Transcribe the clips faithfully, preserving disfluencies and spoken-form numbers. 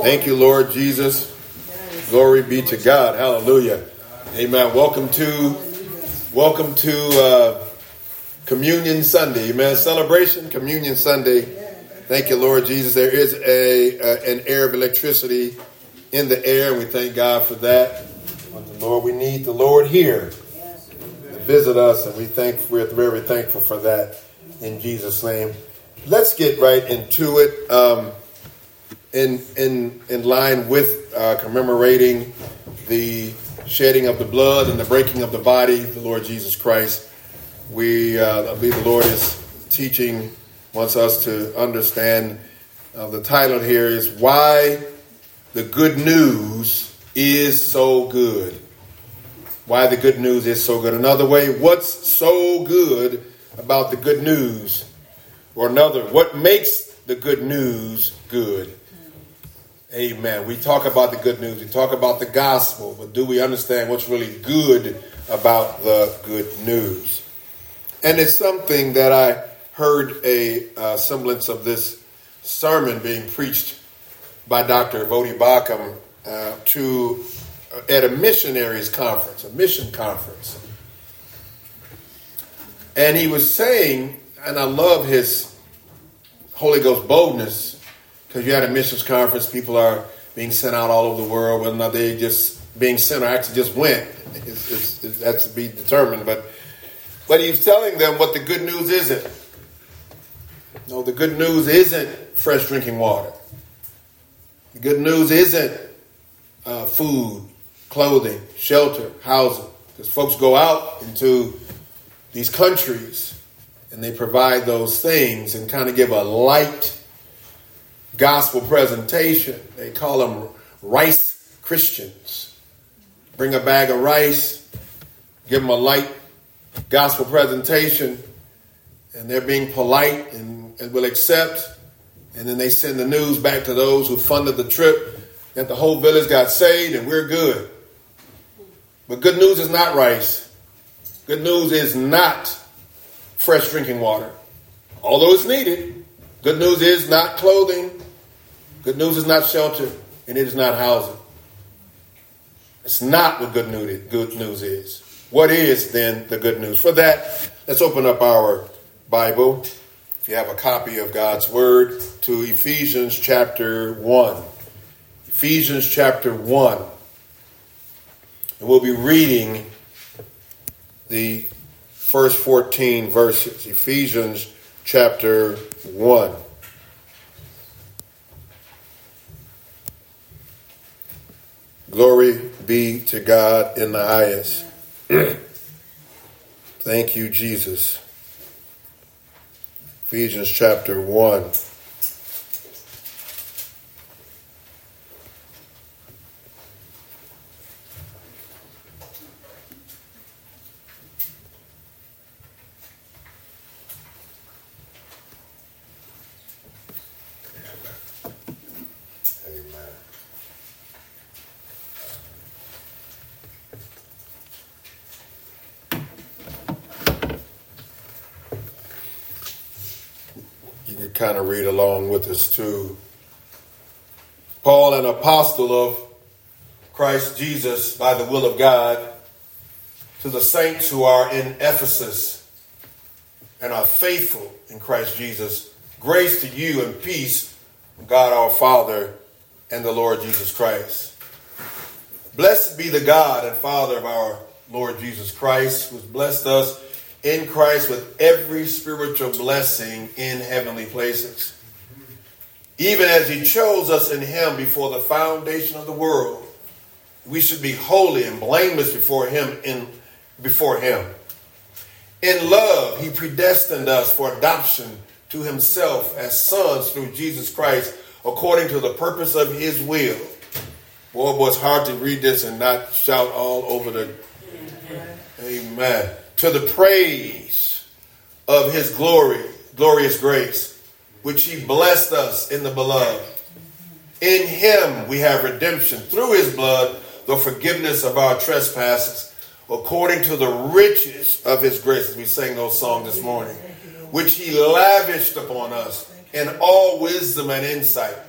Thank you, Lord Jesus. Glory be to God. Hallelujah. Amen. Welcome to, welcome to uh, Communion Sunday. Amen. Celebration, Communion Sunday. Thank you, Lord Jesus. There is a uh, an air of electricity in the air, and we thank God for that. Lord, we need the Lord here to visit us, and we thank we're very thankful for that in Jesus' name. Let's get right into it. Um, in in in line with uh, commemorating the shedding of the blood and the breaking of the body of the Lord Jesus Christ, we uh, I believe the Lord is teaching, wants us to understand. Uh, the title here is Why the Good News is So Good. Why the good news is so good. Another way, what's so good about the good news? Or another, what makes the good news good? Amen. We talk about the good news. We talk about the gospel. But do we understand what's really good about the good news? And it's something that I heard a uh, semblance of this sermon being preached by Doctor Bodie Bacham uh, to uh, at a missionaries conference, a mission conference. And he was saying, and I love his Holy Ghost boldness, because you had a missions conference, people are being sent out all over the world, whether or not they just being sent or actually just went. It's, it's, it's, that's to be determined. But, but he was telling them what the good news isn't. No, the good news isn't fresh drinking water. The good news isn't uh, food, clothing, shelter, housing. Because folks go out into these countries and they provide those things and kind of give a light gospel presentation. They call them rice Christians. Bring a bag of rice, give them a light gospel presentation, and they're being polite and, and will accept. And then they send the news back to those who funded the trip that the whole village got saved and we're good. But good news is not rice. Good news is not fresh drinking water. Although it's needed, good news is not clothing. Good news is not shelter. And it is not housing. It's not what good news, good news is. What is then the good news? For that, let's open up our Bible, if you have a copy of God's Word, to Ephesians chapter one. Ephesians chapter one. And we'll be reading the first fourteen verses. Ephesians chapter one. Glory be to God in the highest. Thank you, Jesus. Ephesians chapter one. Kind of read along with us too. Paul, an apostle of Christ Jesus by the will of God, to the saints who are in Ephesus and are faithful in Christ Jesus, grace to you and peace from God our Father and the Lord Jesus Christ. Blessed be the God and Father of our Lord Jesus Christ, who has blessed us in Christ with every spiritual blessing in heavenly places, even as he chose us in him before the foundation of the world. We should be holy and blameless before him in before him. In love, he predestined us for adoption to himself as sons through Jesus Christ, according to the purpose of his will. Boy, boy, it's hard to read this and not shout all over the Amen. To the praise of his glory, glorious grace, which he blessed us in the beloved. In him we have redemption through his blood, the forgiveness of our trespasses, according to the riches of his grace, as we sang those songs this morning, which he lavished upon us in all wisdom and insight,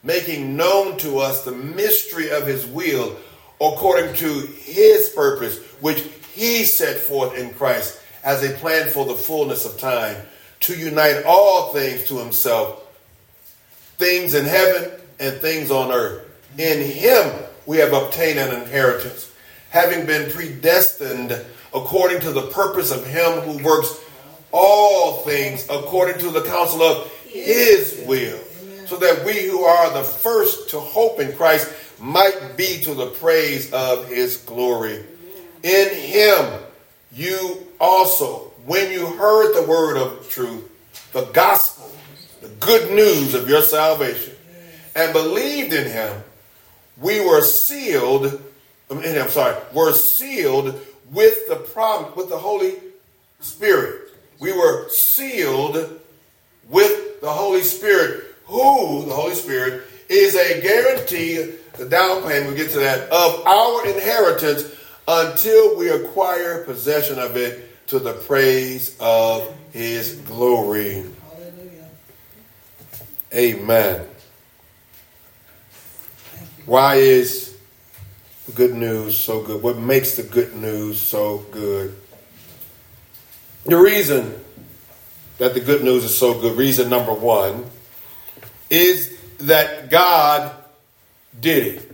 making known to us the mystery of his will according to his purpose, which he set forth in Christ as a plan for the fullness of time, to unite all things to himself, things in heaven and things on earth. In him we have obtained an inheritance, having been predestined according to the purpose of him who works all things according to the counsel of his will, so that we who are the first to hope in Christ might be to the praise of his glory. In him you also, when you heard the word of truth, the gospel, the good news of your salvation, and believed in him, we were sealed, I'm sorry, were sealed with the prom, with the Holy Spirit. We were sealed with the Holy Spirit, who, the Holy Spirit, is a guarantee, the down payment, we'll get to that, of our inheritance until we acquire possession of it to the praise of his glory. Hallelujah. Amen. Why is the good news so good? What makes the good news so good? The reason that the good news is so good, reason number one, is that God did it.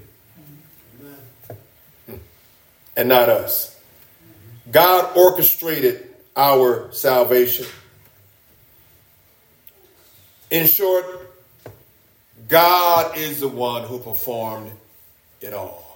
And not us. God orchestrated our salvation. In short, God is the one who performed it all.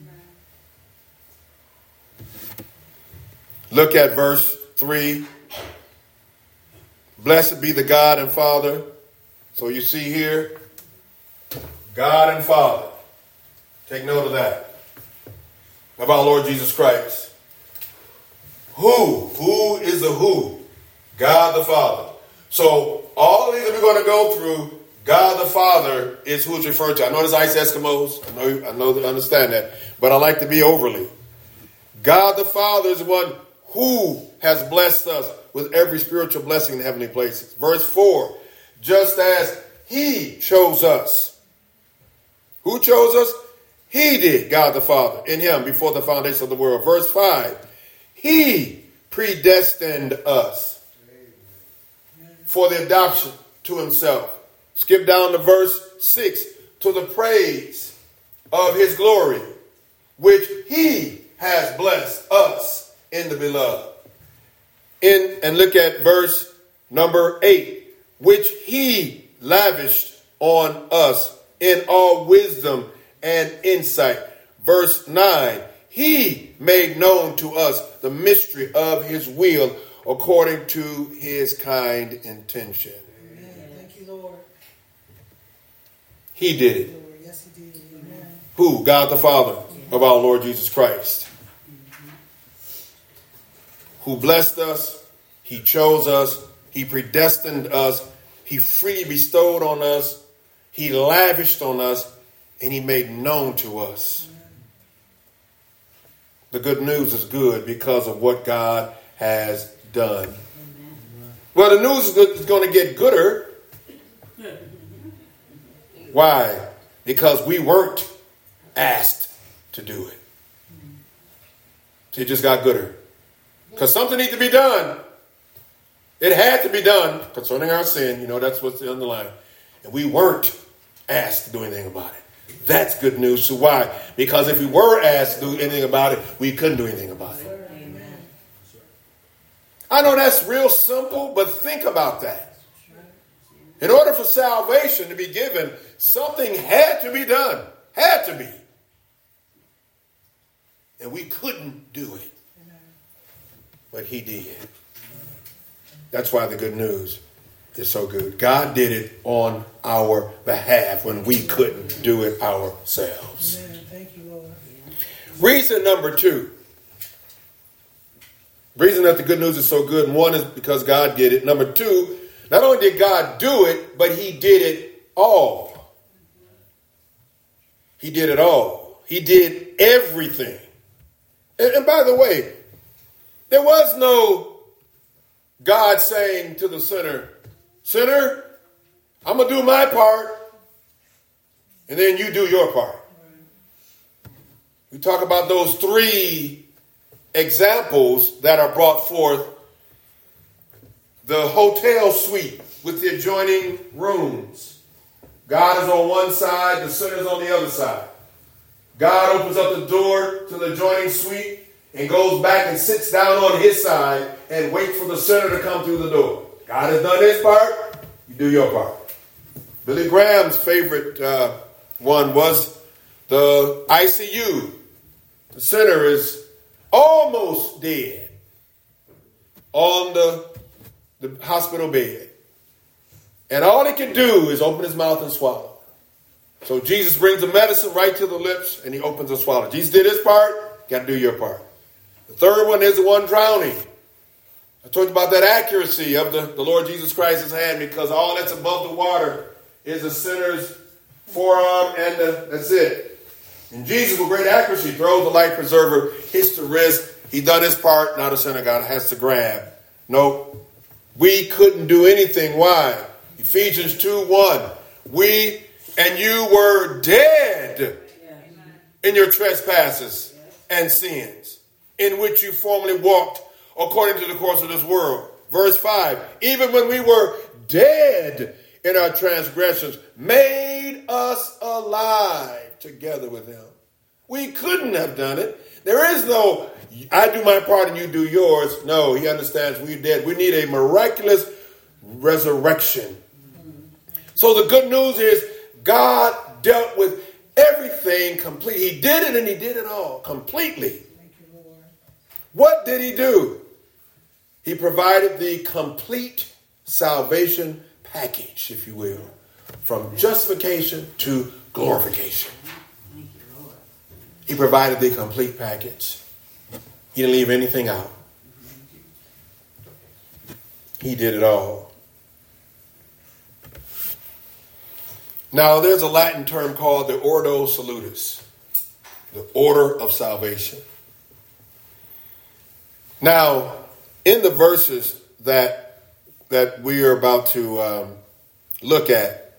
Look at verse three. Blessed be the God and Father. So you see here, God and Father. Take note of that. Of our Lord Jesus Christ. Who? Who is the who? God the Father. So all these that we're going to go through, God the Father is who it's referred to. I know there's ice Eskimos. I know, I know they understand that. But I like to be overly. God the Father is the one who has blessed us with every spiritual blessing in heavenly places. Verse four. Just as he chose us. Who chose us? He did, God the Father, in him before the foundation of the world. Verse five, he predestined us for the adoption to himself. Skip down to verse six, to the praise of his glory, which he has blessed us in the beloved. In, and look at verse number eight, which he lavished on us in all wisdom and insight. Verse nine, he made known to us the mystery of his will according to his kind intention. Amen. Thank you, Lord. He did it. Lord. Yes, he did. Amen. Who? God the Father of our Lord Jesus Christ. Who blessed us, he chose us, he predestined us, he freely bestowed on us, he lavished on us, and he made known to us. The good news is good because of what God has done. Well, the news is going to get gooder. Why? Because we weren't asked to do it. So it just got gooder. Because something needs to be done. It had to be done concerning our sin. You know, that's what's the underlying. And we weren't asked to do anything about it. That's good news. So why? Because if we were asked to do anything about it, we couldn't do anything about it. Amen. I know that's real simple, but think about that. In order for salvation to be given, something had to be done. Had to be. And we couldn't do it. But he did. That's why the good news is so good. God did it on our behalf when we couldn't do it ourselves. Amen. Thank you, Lord. Reason number two. Reason that the good news is so good. One is because God did it. Number two, not only did God do it, but he did it all. He did it all. He did everything. And, and by the way, there was no God saying to the sinner, sinner, I'm going to do my part. And then you do your part. We talk about those three examples that are brought forth. The hotel suite with the adjoining rooms. God is on one side, the sinner is on the other side. God opens up the door to the adjoining suite and goes back and sits down on his side and waits for the sinner to come through the door. God has done his part, you do your part. Billy Graham's favorite uh, one was the I C U. The sinner is almost dead on the, the hospital bed. And all he can do is open his mouth and swallow. So Jesus brings the medicine right to the lips and he opens and swallows. Jesus did his part, got to do your part. The third one is the one drowning. I told you about that accuracy of the, the Lord Jesus Christ's hand, because all that's above the water is the sinner's forearm and the, that's it. And Jesus, with great accuracy, throws the life preserver, hits the wrist. He done his part. Now the sinner God has to grab. No, we couldn't do anything. Why? Ephesians two one. We and you were dead in your trespasses and sins, in which you formerly walked according to the course of this world. Verse five. Even when we were dead in our transgressions, made us alive together with him. We couldn't have done it. There is no, I do my part and you do yours. No, he understands we're dead. We need a miraculous resurrection. So the good news is God dealt with everything completely. He did it and he did it all completely. Thank you, Lord. What did he do? He provided the complete salvation package, if you will, from justification to glorification. He provided the complete package. He didn't leave anything out. He did it all. Now, there's a Latin term called the Ordo Salutis, the order of salvation. Now, in the verses that that we are about to um, look at,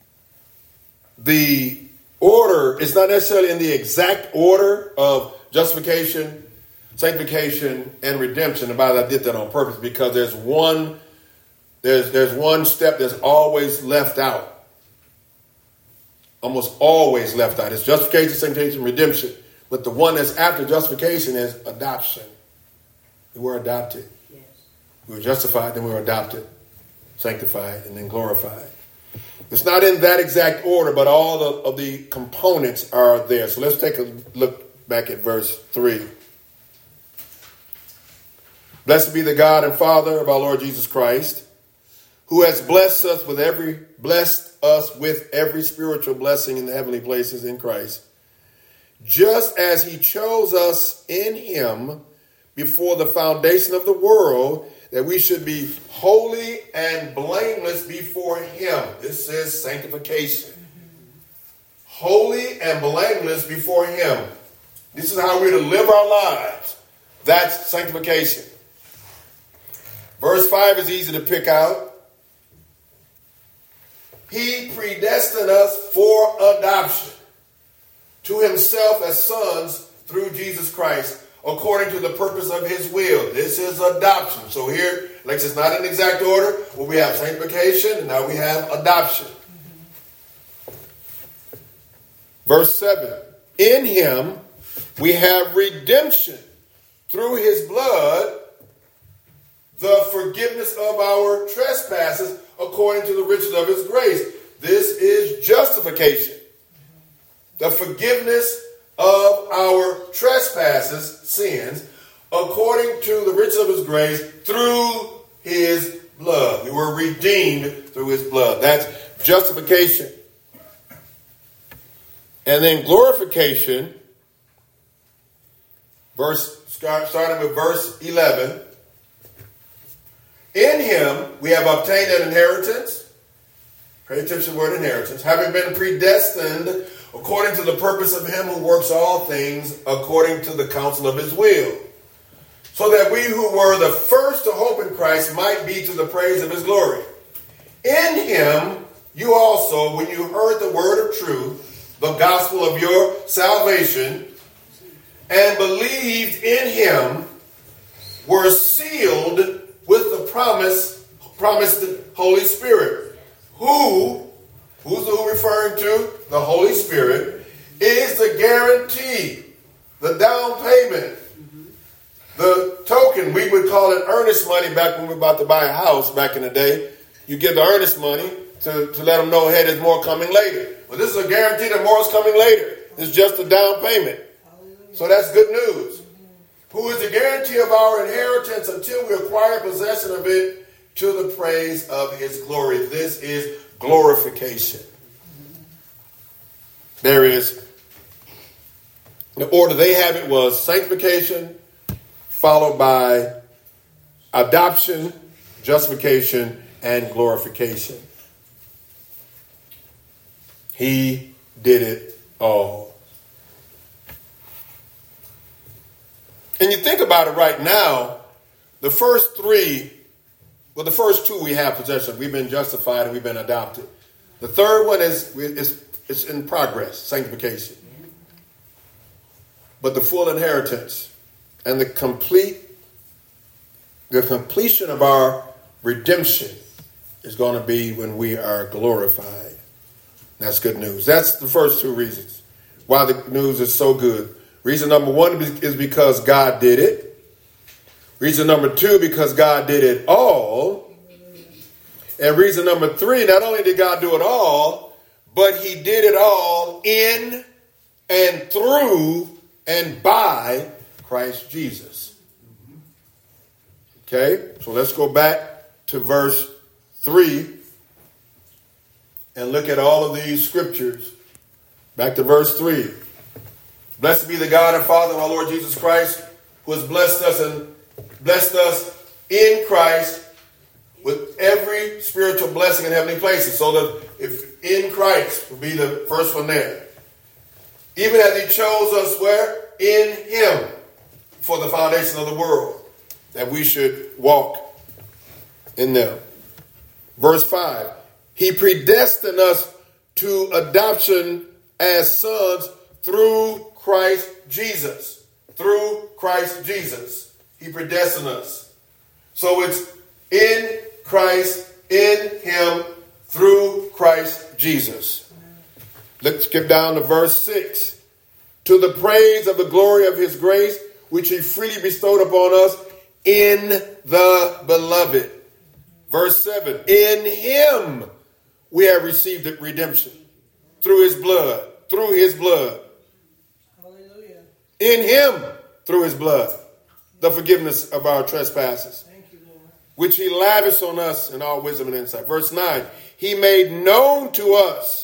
the order is not necessarily in the exact order of justification, sanctification, and redemption. And by that, I did that on purpose because there's one, there's there's one step that's always left out. Almost always left out. It's justification, sanctification, redemption. But the one that's after justification is adoption. We were adopted. Yes. We were justified, then we were adopted, sanctified, and then glorified. It's not in that exact order, but all the, of the components are there. So let's take a look back at verse three. Blessed be the God and Father of our Lord Jesus Christ, who has blessed us with every blessed us with every spiritual blessing in the heavenly places in Christ, just as he chose us in him before the foundation of the world, that we should be holy and blameless before him. This is sanctification. Holy and blameless before him. This is how we're to live our lives. That's sanctification. Verse five is easy to pick out. He predestined us for adoption to himself as sons through Jesus Christ, according to the purpose of his will. This is adoption. So here, like it's not in exact order. Well, we have sanctification, and now we have adoption. Mm-hmm. Verse seven. In him we have redemption through his blood, the forgiveness of our trespasses, according to the riches of his grace. This is justification. The forgiveness of our trespasses, sins, according to the riches of his grace, through his blood. We were redeemed through his blood. That's justification. And then glorification, verse starting with verse eleven. In him we have obtained an inheritance. Pay attention to the word inheritance. Having been predestined according to the purpose of him who works all things according to the counsel of his will, so that we who were the first to hope in Christ might be to the praise of his glory. In him you also, when you heard the word of truth, the gospel of your salvation, and believed in him, were sealed with the promise, promised Holy Spirit, who, who's the who referring to? The Holy Spirit, is the guarantee, the down payment, the token. We would call it earnest money back when we were about to buy a house back in the day. You give the earnest money to, to let them know, hey, there's more coming later. Well, this is a guarantee that more is coming later. It's just a down payment. So that's good news. Who is the guarantee of our inheritance until we acquire possession of it to the praise of his glory. This is glorification. There is, the order they have it was sanctification, followed by adoption, justification, and glorification. He did it all. And you think about it right now, the first three, well, the first two we have possession. We've been justified and we've been adopted. The third one is, is, is in progress, sanctification. But the full inheritance and the complete, the completion of our redemption is going to be when we are glorified. That's good news. That's the first two reasons why the news is so good. Reason number one is because God did it. Reason number two, because God did it all. And reason number three, not only did God do it all, but he did it all in and through and by Christ Jesus. Okay, so let's go back to verse three and look at all of these scriptures. Back to verse three. Blessed be the God and Father of our Lord Jesus Christ, who has blessed us and blessed us in Christ with every spiritual blessing in heavenly places. So that if in Christ will be the first one there. Even as he chose us where? In him, for the foundation of the world, that we should walk in them. Verse five. He predestined us to adoption as sons through Christ Jesus. Through Christ Jesus. He predestined us. So it's in Christ, in him, through Christ Jesus. Let's skip down to verse six. To the praise of the glory of his grace, which he freely bestowed upon us in the beloved. Verse seven. In him we have received redemption through his blood. Through his blood. Hallelujah. In him, through his blood, the forgiveness of our trespasses, Thank you, Lord. which he lavished on us in all wisdom and insight. Verse nine. He made known to us.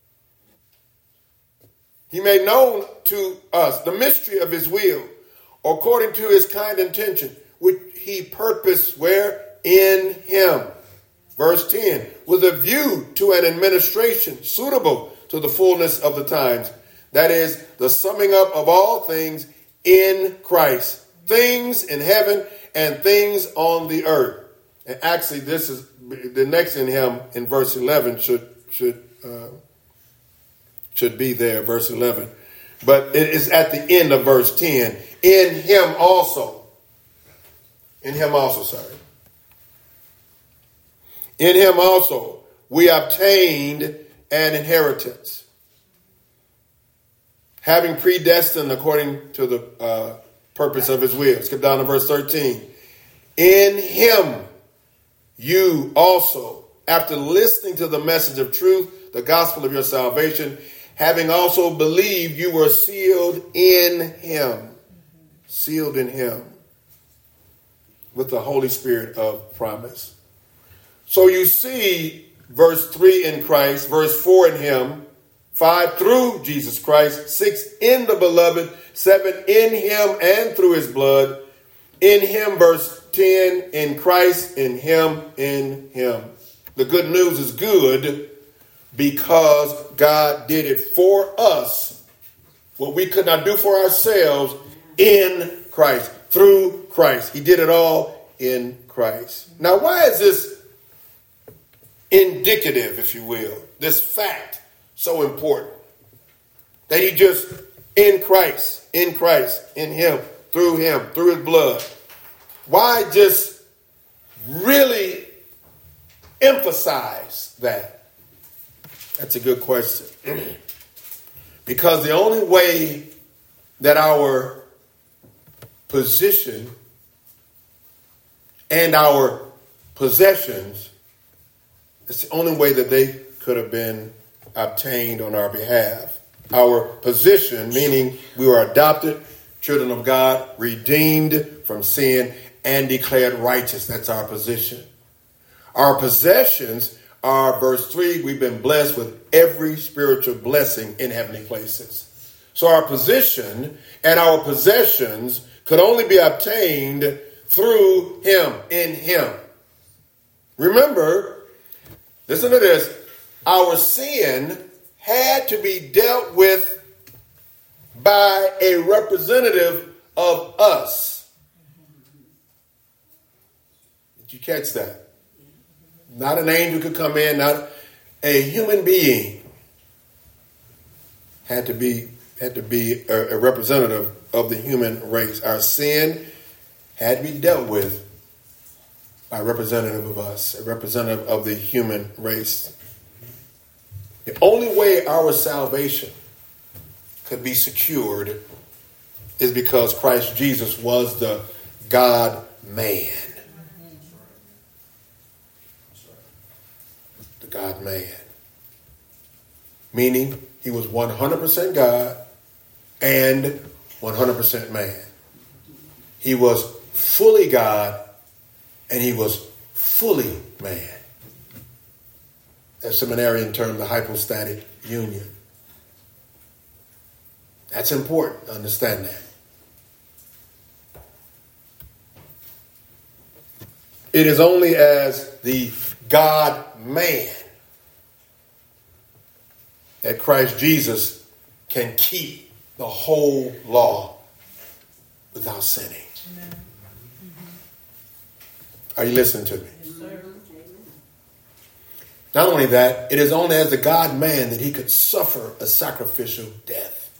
He made known to us the mystery of his will, according to his kind intention, which he purposed where? In him. Verse ten. With a view to an administration suitable to the fullness of the times. That is the summing up of all things in Christ. Things in heaven and things on the earth. And actually, this is the next in him in verse eleven should should uh, should be there, verse eleven. But it is at the end of verse ten. In him also. In him also, sorry. In him also we obtained an inheritance, having predestined according to the uh, purpose of his will. Skip down to verse thirteen. In him you also, after listening to the message of truth, the gospel of your salvation, having also believed, you were sealed in him. Sealed in him with the Holy Spirit of promise. So you see verse three in Christ, verse four in him, five through Jesus Christ, six in the beloved, seven in him and through his blood, in him, verse ten, in Christ, in him, in him. The good news is good because God did it for us, what we could not do for ourselves, in Christ, through Christ. He did it all in Christ. Now, why is this indicative, if you will, this fact so important? That he just, in Christ, in Christ, in him, through him, through his blood. Why just really emphasize that? That's a good question. Because the only way that our position and our possessions, it's the only way that they could have been obtained on our behalf. Our position, meaning we were adopted, children of God, redeemed from sin, and declared righteous. That's our position. Our possessions are, verse three, we've been blessed with every spiritual blessing in heavenly places. So our position and our possessions could only be obtained through him, in him. Remember, listen to this, our sin had to be dealt with by a representative of us. Did you catch that? Not an angel could come in, not a human being had to be had to be a, a representative of the human race. Our sin had to be dealt with by a representative of us, a representative of the human race. The only way our salvation could be secured is because Christ Jesus was the God-man. The God-man. Meaning he was one hundred percent God and one hundred percent man. He was fully God and he was fully man. A seminarian term, the hypostatic union. That's important to understand that. It is only as the God-man that Christ Jesus can keep the whole law without sinning. Amen. Are you listening to me? Yes, sir. Not only that, it is only as the God-man that he could suffer a sacrificial death.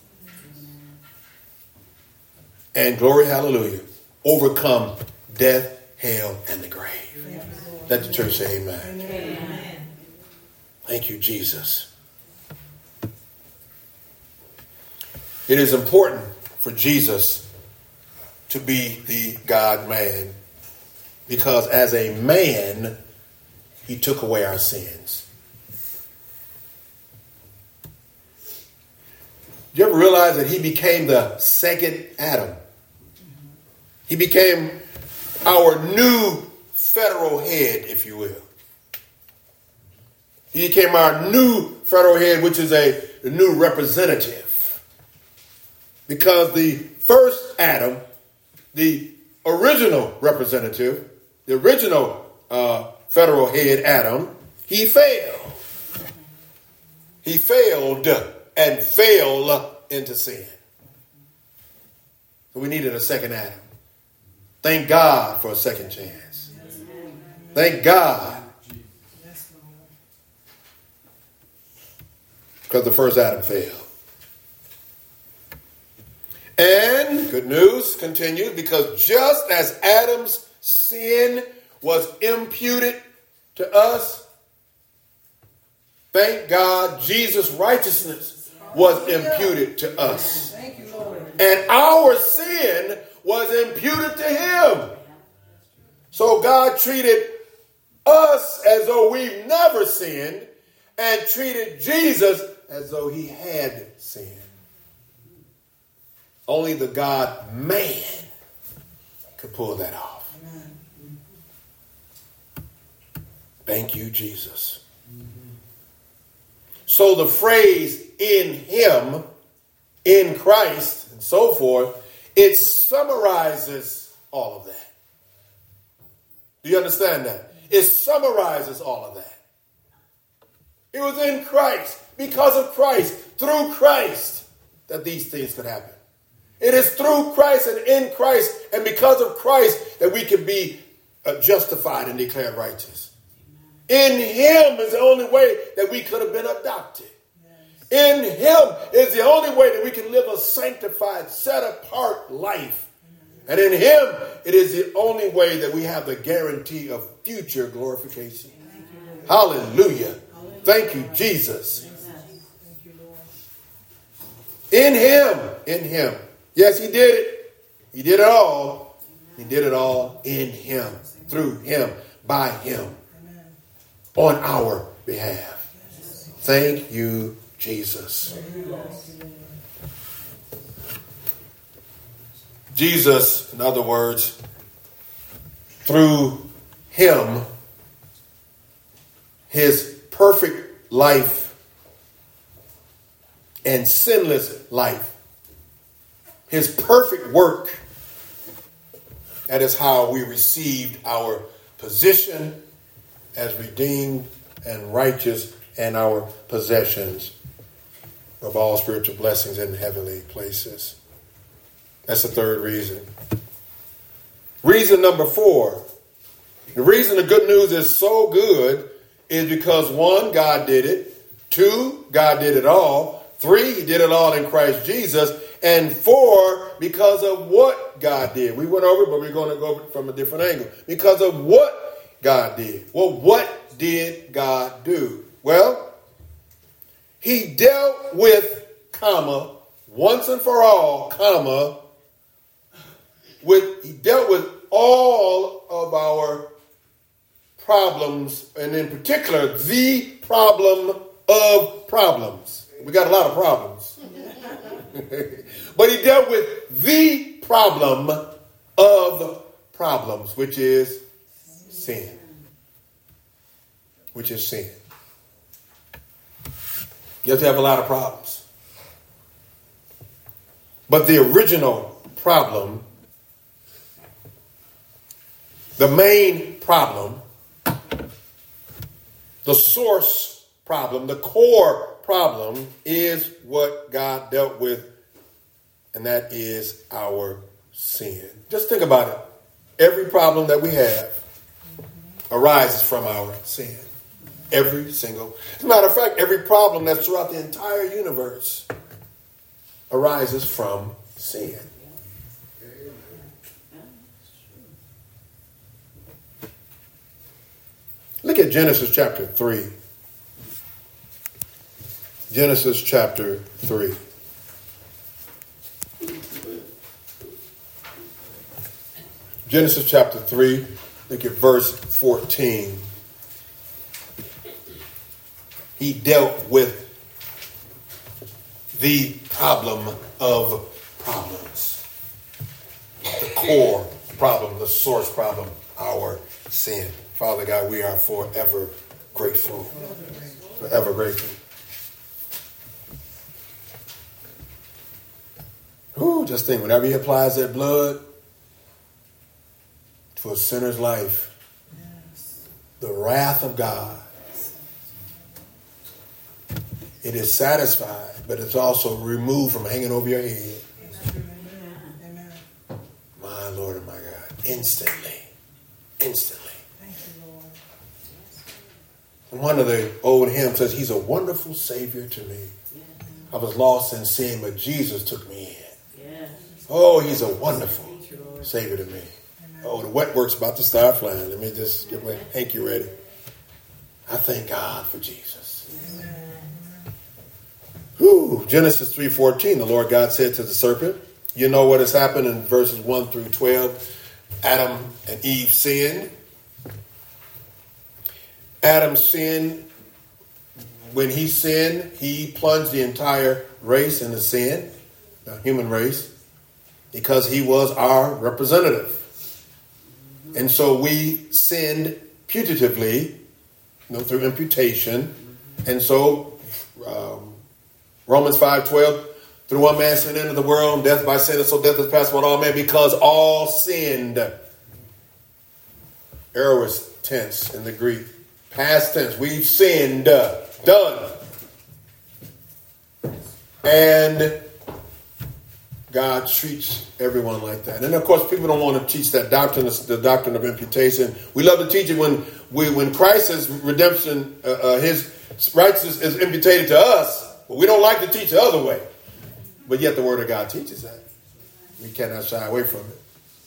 And glory, hallelujah, overcome death, hell, and the grave. Yes. Let the church say amen. Amen. Thank you, Jesus. It is important for Jesus to be the God-man because as a man, he took away our sins. Do you ever realize that he became the second Adam? He became our new federal head, if you will. He became our new federal head, which is a, a new representative. Because the first Adam, the original representative, the original uh, federal head Adam, he failed. He failed and fell into sin. So we needed a second Adam. Thank God for a second chance. Thank God. Because the first Adam failed. And good news continues, because just as Adam's sin was imputed to us, thank God Jesus' righteousness was imputed to us. Thank you, Lord. And our sin was imputed to him. So God treated us as though we've never sinned and treated Jesus as though he had sinned. Only the God-man could pull that off. Amen. Thank you, Jesus. Mm-hmm. So the phrase in him, in Christ, and so forth, it summarizes all of that. Do you understand that? It summarizes all of that. It was in Christ, because of Christ, through Christ, that these things could happen. It is through Christ and in Christ and because of Christ that we can be uh, justified and declared righteous. In him is the only way that we could have been adopted. In him is the only way that we can live a sanctified, set-apart life. And in him, it is the only way that we have the guarantee of future glorification. Hallelujah. Thank you, Jesus. In him, in him. Yes, he did it. He did it all. He did it all in him, through him, by him, on our behalf. Thank you, Jesus. Jesus, in other words, through him, his perfect life and sinless life, his perfect work, that is how we received our position as redeemed and righteous and our possessions of all spiritual blessings in heavenly places. That's the third reason. Reason number four. The reason the good news is so good is because, one, God did it. Two, God did it all. Three, he did it all in Christ Jesus. And four, because of what God did. We went over it, but we're going to go from a different angle. Because of what God did. Well, what did God do? Well, he dealt with, comma, once and for all, comma, with, he dealt with all of our problems, and in particular, the problem of problems. We got a lot of problems. But he dealt with the problem of problems, which is sin. Which is sin. You have to have a lot of problems. But the original problem, the main problem, the source problem, the core problem is what God dealt with, and that is our sin. Just think about it. Every problem that we have arises from our sin. Every single. As a matter of fact, every problem that's throughout the entire universe arises from sin. Look at Genesis chapter three. Genesis chapter three. Genesis chapter three, look at verse fourteen. He dealt with the problem of problems. The core problem, the source problem, our sin. Father God, we are forever grateful. Forever grateful. Ooh, just think, whenever he applies that blood to a sinner's life, yes, the wrath of God, it is satisfied, but it's also removed from hanging over your head. Amen. My Lord and my God. Instantly. Instantly. Thank you, Lord. And one of the old hymns says, he's a wonderful Savior to me. I was lost in sin, but Jesus took me in. Oh, he's a wonderful Savior to me. Oh, the wet work's about to start flying. Let me just get my hanky ready. I thank God for Jesus. Whew. Genesis three fourteen, the Lord God said to the serpent, you know what has happened in verses one through twelve. Adam and Eve sinned. Adam sinned. When he sinned, he plunged the entire race into sin, the human race, because he was our representative. And so we sinned putatively, you know, through imputation. And so um, Romans five twelve, through one man sin into the world, and death by sin, and so death is passed upon all men because all sinned. Aorist tense in the Greek. Past tense. We've sinned. Done. And God treats everyone like that. And of course, people don't want to teach that doctrine, the doctrine of imputation. We love to teach it when we, when Christ's redemption, uh, uh, his righteousness is imputed to us. But we don't like to teach the other way. But yet the Word of God teaches that. We cannot shy away from it.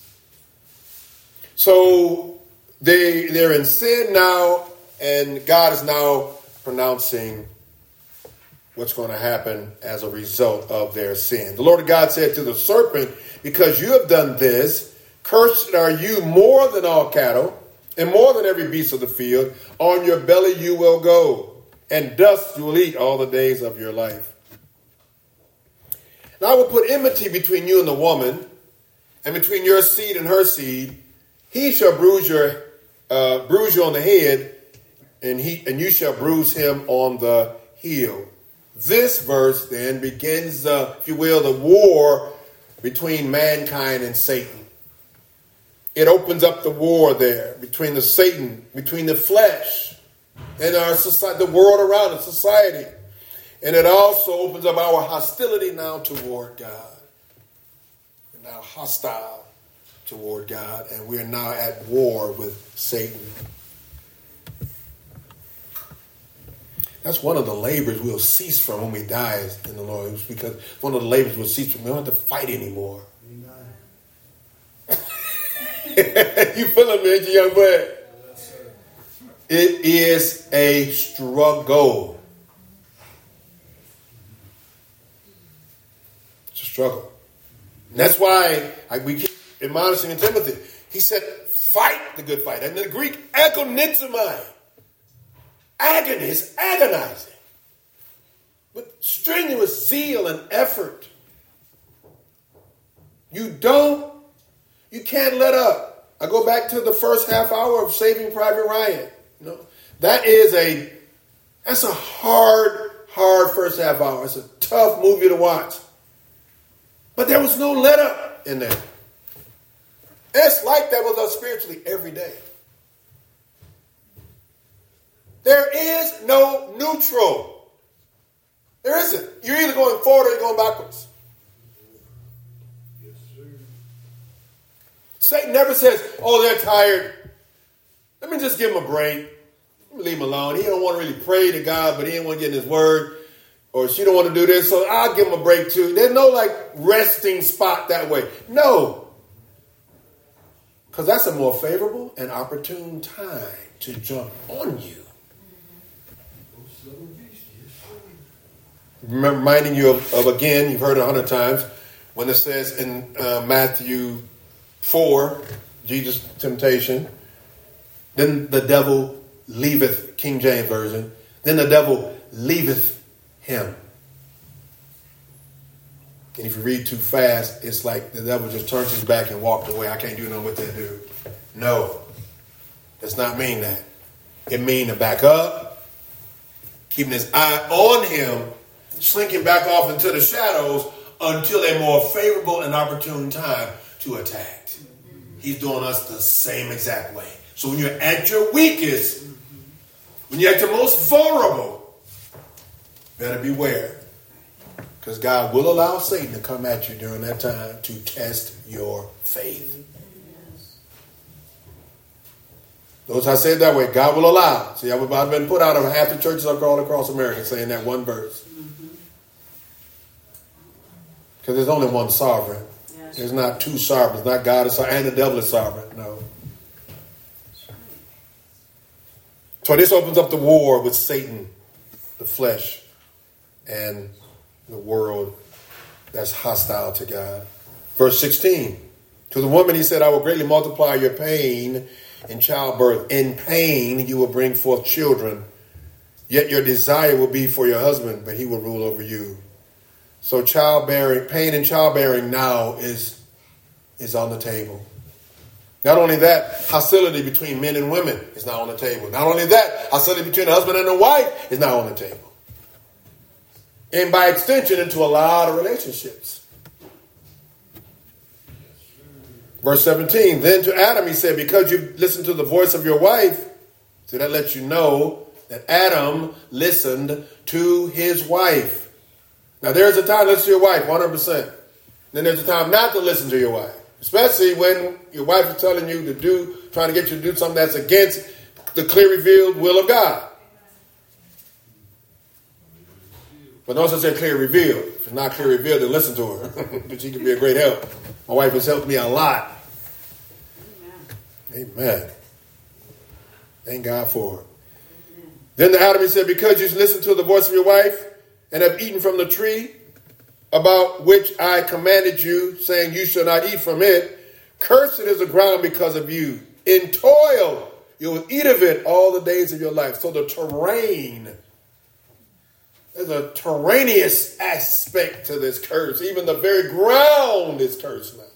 So they, they're in sin now, and God is now pronouncing what's going to happen as a result of their sin. The Lord God said to the serpent, because you have done this, cursed are you more than all cattle, and more than every beast of the field. On your belly you will go, and dust you will eat all the days of your life. And I will put enmity between you and the woman, and between your seed and her seed. He shall bruise your uh, bruise you on the head, and he and you shall bruise him on the heel. This verse then begins, uh, if you will, the war between mankind and Satan. It opens up the war there between the Satan, between the flesh, and our society, the world around us, society. And it also opens up our hostility now toward God. We're now hostile toward God, and we're now at war with Satan. That's one of the labors we'll cease from when we die in the Lord. It's because one of the labors we'll cease from. We don't have to fight anymore. You feeling me, young man? It is a struggle. It's a struggle. And that's why I, we keep admonishing in Timothy. He said, fight the good fight. And in the Greek, agonizomai. Agony is agonizing. With strenuous zeal and effort. You don't, you can't let up. I go back to the first half hour of Saving Private Ryan. You know, that is a, that's a hard, hard first half hour. It's a tough movie to watch. But there was no let up in there. It's like that with us spiritually every day. There is no neutral. There isn't. You're either going forward or you're going backwards. Yes, sir. Satan never says, oh, they're tired. Let me just give him a break. Let me leave him alone. He don't want to really pray to God, but he didn't want to get in his word. Or she don't want to do this, so I'll give him a break too. There's no like resting spot that way. No. Because that's a more favorable and opportune time to jump on you. Reminding you of, of, again, you've heard it a hundred times, when it says in uh, Matthew four, Jesus' temptation, then the devil leaveth, King James Version, then the devil leaveth him. And if you read too fast, it's like the devil just turns his back and walked away. I can't do nothing with that dude. No, does not mean that. It means to back up, keeping his eye on him, slinking back off into the shadows until a more favorable and opportune time to attack. He's doing us the same exact way. So when you're at your weakest, when you're at your most vulnerable, better beware. Because God will allow Satan to come at you during that time to test your faith. Notice I said that way. God will allow. See, I've been put out of half the churches all across America saying that one verse. Because there's only one sovereign. Yes. There's not two sovereigns. Not God is sovereign and the devil is sovereign. No. So this opens up the war with Satan, the flesh, and the world that's hostile to God. Verse sixteen. To the woman he said, I will greatly multiply your pain in childbirth. In pain you will bring forth children. Yet your desire will be for your husband, but he will rule over you. So childbearing, pain in childbearing now is, is on the table. Not only that, hostility between men and women is now on the table. Not only that, hostility between the husband and the wife is now on the table. And by extension, into a lot of relationships. Verse seventeen, then to Adam he said, because you listened to the voice of your wife, so that lets you know that Adam listened to his wife. Now there's a time to listen to your wife, one hundred percent. Then there's a time not to listen to your wife. Especially when your wife is telling you to do, trying to get you to do something that's against the clear revealed will of God. But don't say clearly revealed. If it's not clearly revealed, then listen to her. But she can be a great help. My wife has helped me a lot. Amen. Amen. Thank God for it. Amen. Then the Adam said, because you listen to the voice of your wife and have eaten from the tree about which I commanded you, saying you shall not eat from it, cursed is the ground because of you. In toil you will eat of it all the days of your life. So the terrain, there's a terraneous aspect to this curse. Even the very ground is cursed now.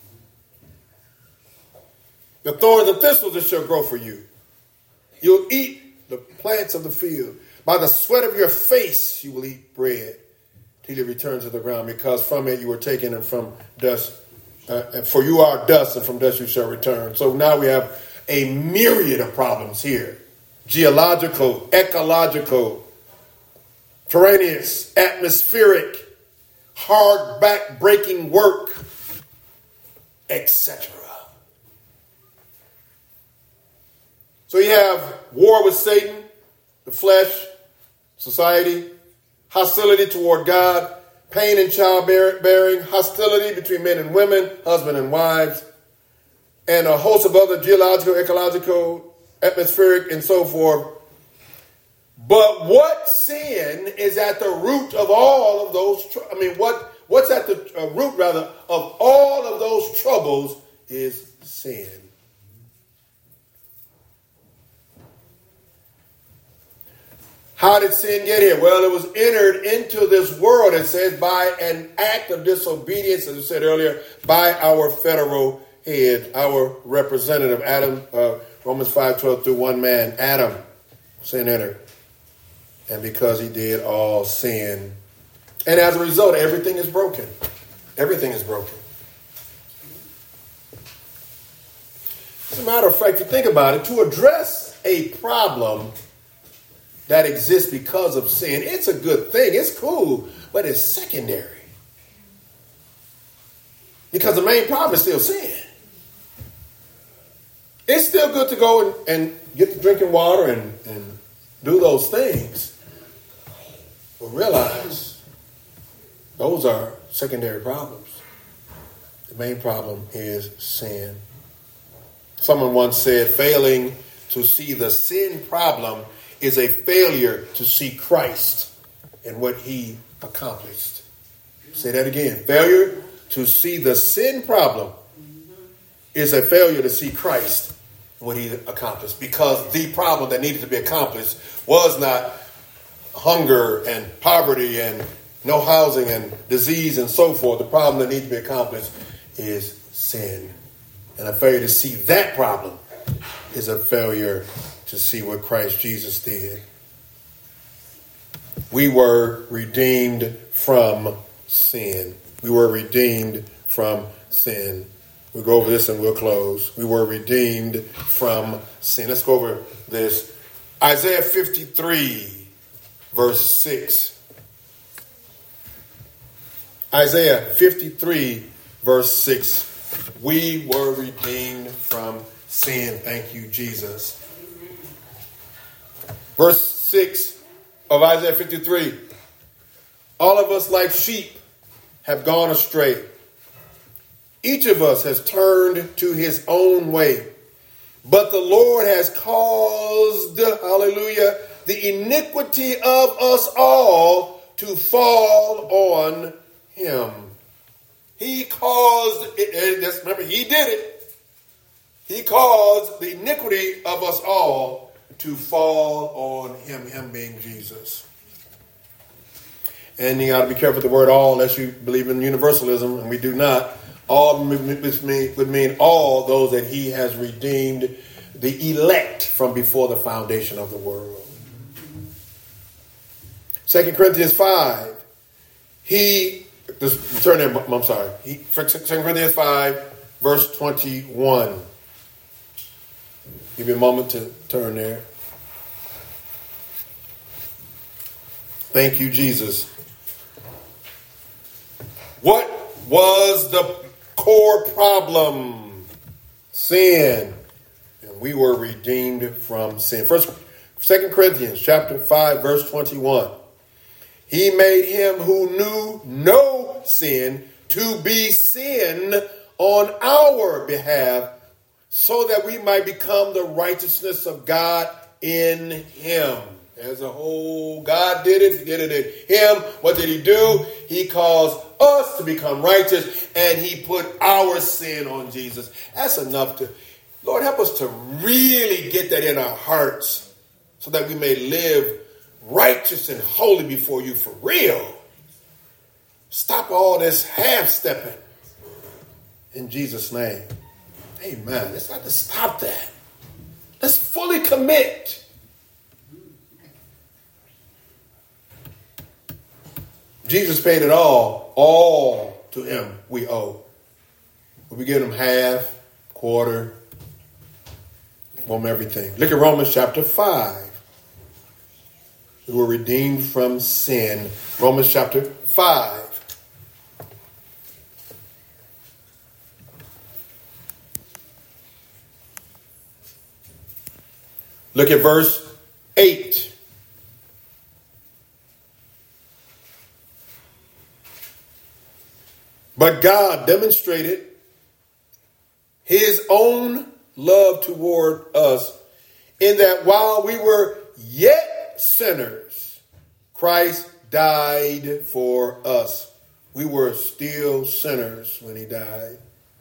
The thorns and thistles it shall grow for you. You'll eat the plants of the field. By the sweat of your face you will eat bread till you return to the ground, because from it you were taken, and from dust, uh, for you are dust, and from dust you shall return. So now we have a myriad of problems here. Geological, ecological, terraneous, atmospheric, hard back-breaking work, et cetera. So you have war with Satan, the flesh, society, hostility toward God, pain in childbearing, hostility between men and women, husband and wives, and a host of other geological, ecological, atmospheric, and so forth. But what sin is at the root of all of those? Tr- I mean, what what's at the uh, root, rather, of all of those troubles is sin. How did sin get here? Well, it was entered into this world, it says, by an act of disobedience, as I said earlier, by our federal head, our representative, Adam, uh, Romans five twelve, through one man, Adam, sin entered. And because he did, all sin. And as a result, everything is broken. Everything is broken. As a matter of fact, if you think about it, to address a problem that exists because of sin, it's a good thing. It's cool, but it's secondary. Because the main problem is still sin. It's still good to go and, and get the drinking water and, and do those things. But realize those are secondary problems. The main problem is sin. Someone once said, failing to see the sin problem is a failure to see Christ and what he accomplished. Say that again. Failure to see the sin problem is a failure to see Christ and what he accomplished. Because the problem that needed to be accomplished was not hunger and poverty and no housing and disease and so forth. The problem that needs to be accomplished is sin. And a failure to see that problem is a failure to see what Christ Jesus did. We were redeemed from sin. We were redeemed from sin. We'll go over this and we'll close. We were redeemed from sin. Let's go over this. Isaiah fifty-three, verse six. Isaiah fifty-three, verse six. We were redeemed from sin. Thank you, Jesus. Verse six of Isaiah fifty-three. All of us like sheep have gone astray. Each of us has turned to his own way. But the Lord has caused, hallelujah, the iniquity of us all to fall on him. He caused, it, just remember, he did it. He caused the iniquity of us all to fall on him, him being Jesus. And you got to be careful with the word all, unless you believe in universalism, and we do not. All would mean, would mean all those that he has redeemed, the elect from before the foundation of the world. Second Corinthians five. He, just turn there, I'm sorry. He, Second Corinthians five, verse twenty-one. Give you a moment to turn there. Thank you, Jesus. What was the core problem? Sin. And we were redeemed from sin. First, Second Corinthians chapter five, verse twenty-one. He made him who knew no sin to be sin on our behalf, so that we might become the righteousness of God in him. As a whole, God did it. He did it in him. What did he do? He caused us to become righteous, and he put our sin on Jesus. That's enough to, Lord, help us to really get that in our hearts so that we may live righteous and holy before you for real. Stop all this half-stepping in Jesus' name. Amen. Let's not to stop that. Let's fully commit. Jesus paid it all. All to him we owe. We give him half, quarter, from everything. Look at Romans chapter five. We were redeemed from sin. Romans chapter five. Look at verse eight. But God demonstrated his own love toward us in that while we were yet sinners, Christ died for us. We were still sinners when he died.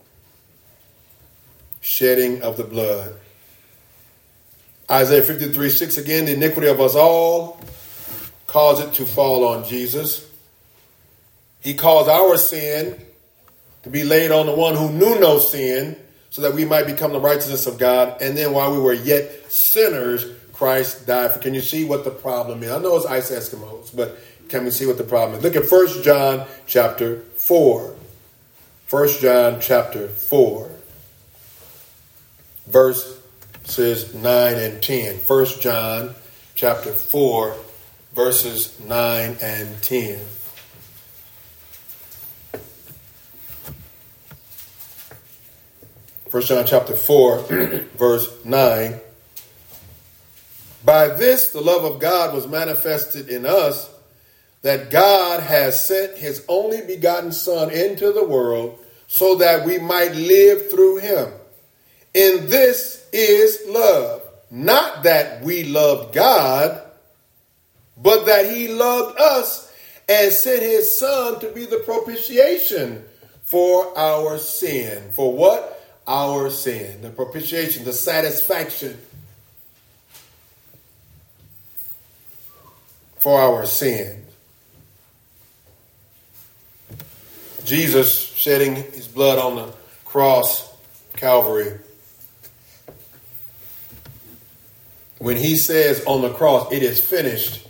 Shedding of the blood. Isaiah fifty-three six again, the iniquity of us all caused it to fall on Jesus. He caused our sin to be laid on the one who knew no sin, so that we might become the righteousness of God. And then while we were yet sinners, Christ died for. Can you see what the problem is? I know it's ice Eskimos, but can we see what the problem is? Look at First John chapter four. First John chapter four. Verses nine and ten. First John chapter four, verses nine and ten. First John chapter four, verse nine. By this the love of God was manifested in us, that God has sent his only begotten Son into the world so that we might live through him. In this is love, not that we loved God, but that he loved us and sent his Son to be the propitiation for our sin. For what? Our sin. The propitiation, the satisfaction for our sin. Jesus shedding his blood on the cross, Calvary. When he says on the cross, it is finished,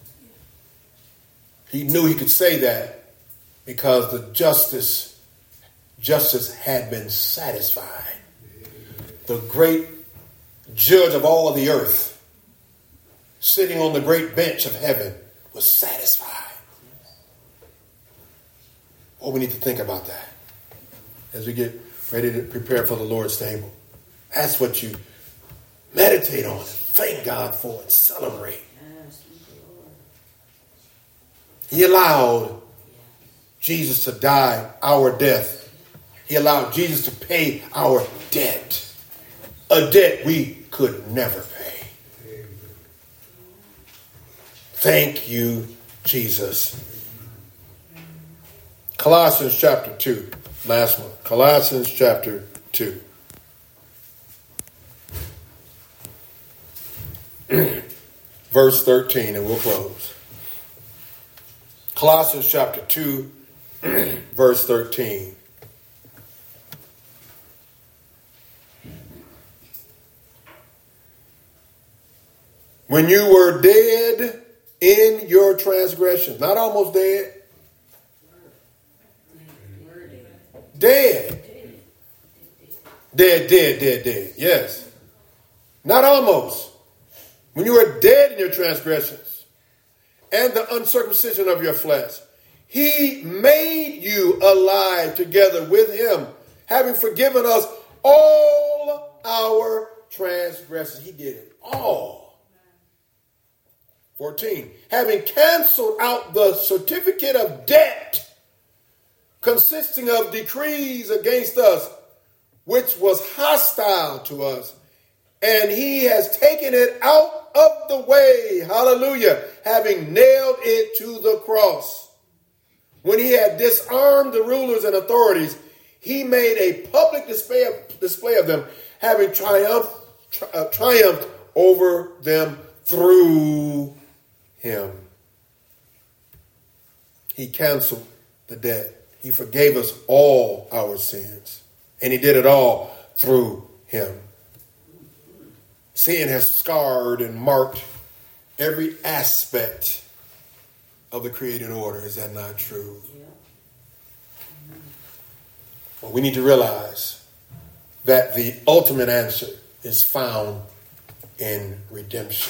he knew he could say that because the justice Justice had been satisfied. The great judge of all the earth, sitting on the great bench of heaven, was satisfied. Oh, we need to think about that as we get ready to prepare for the Lord's table. That's what you meditate on, thank God for, and celebrate. He allowed Jesus to die our death. He allowed Jesus to pay our debt, a debt we could never pay. Thank you, Jesus. Colossians chapter two, last one. Colossians chapter two. Verse thirteen, and we'll close. Colossians chapter two, verse thirteen. When you were dead in your transgressions, not almost dead, dead. Dead, dead, dead, dead. Yes. Not almost. When you were dead in your transgressions and the uncircumcision of your flesh, he made you alive together with him, having forgiven us all our transgressions. He did it all. fourteen. Having canceled out the certificate of debt consisting of decrees against us, which was hostile to us, and he has taken it out of the way, hallelujah, having nailed it to the cross. When he had disarmed the rulers and authorities, he made a public display of, display of them, having triumphed, tri- uh, triumphed over them through him. He canceled the debt. He forgave us all our sins. And he did it all through him. Sin has scarred and marked every aspect of the created order. Is that not true? Well, we need to realize that the ultimate answer is found in redemption.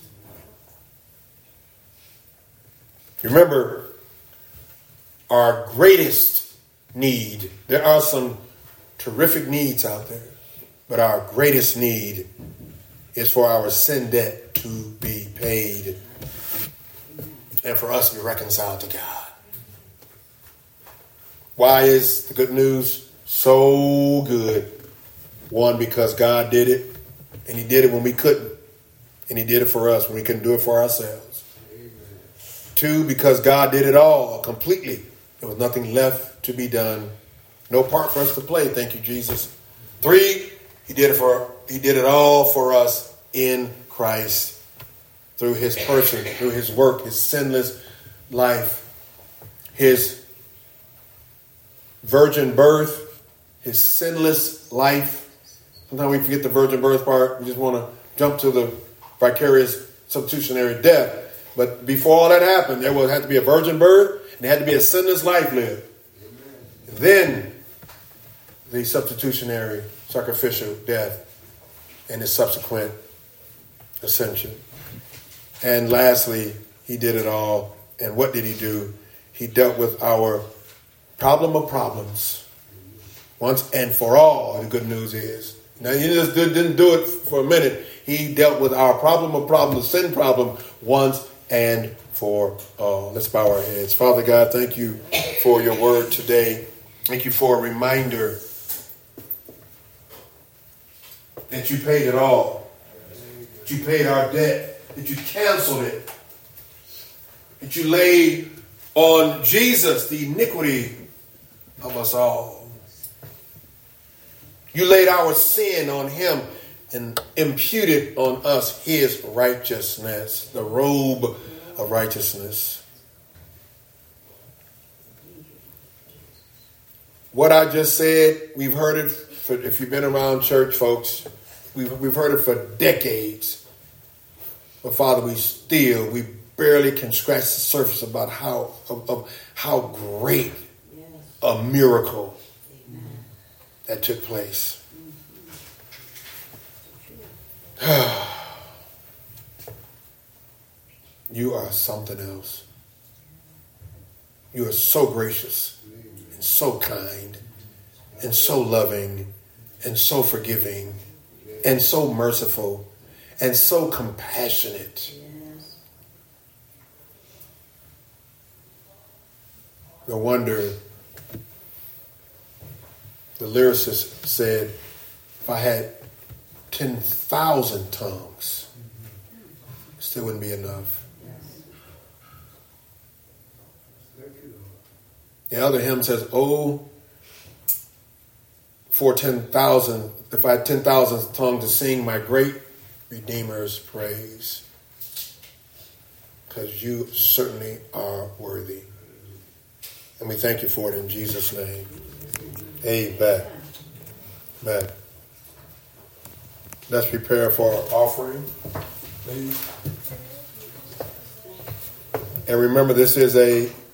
Remember, our greatest need, there are some terrific needs out there, but our greatest need is for our sin debt to be paid and for us to be reconciled to God. Why is the good news so good? One, because God did it, and he did it when we couldn't, and he did it for us when we couldn't do it for ourselves. Amen. Two, because God did it all completely. There was nothing left to be done. No part for us to play. Thank you, Jesus. Three, he did it for he did it all for us in Christ through his person, through his work, his sinless life, his virgin birth, his sinless life. Sometimes we forget the virgin birth part. We just want to jump to the vicarious substitutionary death. But before all that happened, there was had to be a virgin birth, and there had to be a sinless life lived. And then the substitutionary sacrificial death and his subsequent ascension. And lastly, he did it all. And what did he do? He dealt with our problem of problems once and for all. The good news is, now he just didn't do it for a minute. He dealt with our problem of problems, the sin problem, once and for all. Let's bow our heads. Father God, thank you for your word today. Thank you for a reminder that you paid it all. That you paid our debt. That you canceled it. That you laid on Jesus the iniquity of us all. You laid our sin on him and imputed on us his righteousness, the robe of righteousness. What I just said, we've heard it, for, if you've been around church, folks, we've, we've heard it for decades. But Father, we still, we barely can scratch the surface about how, of, of how great a miracle that took place. You are something else. You are so gracious and so kind and so loving and so forgiving and so merciful and so compassionate. No wonder the lyricist said, if I had ten thousand tongues, it still wouldn't be enough. The other hymn says, oh, for ten thousand, if I had ten thousand tongues to sing my great Redeemer's praise, because you certainly are worthy. And we thank you for it in Jesus' name. Amen. Amen. Let's prepare for our offering, please. And remember, this is a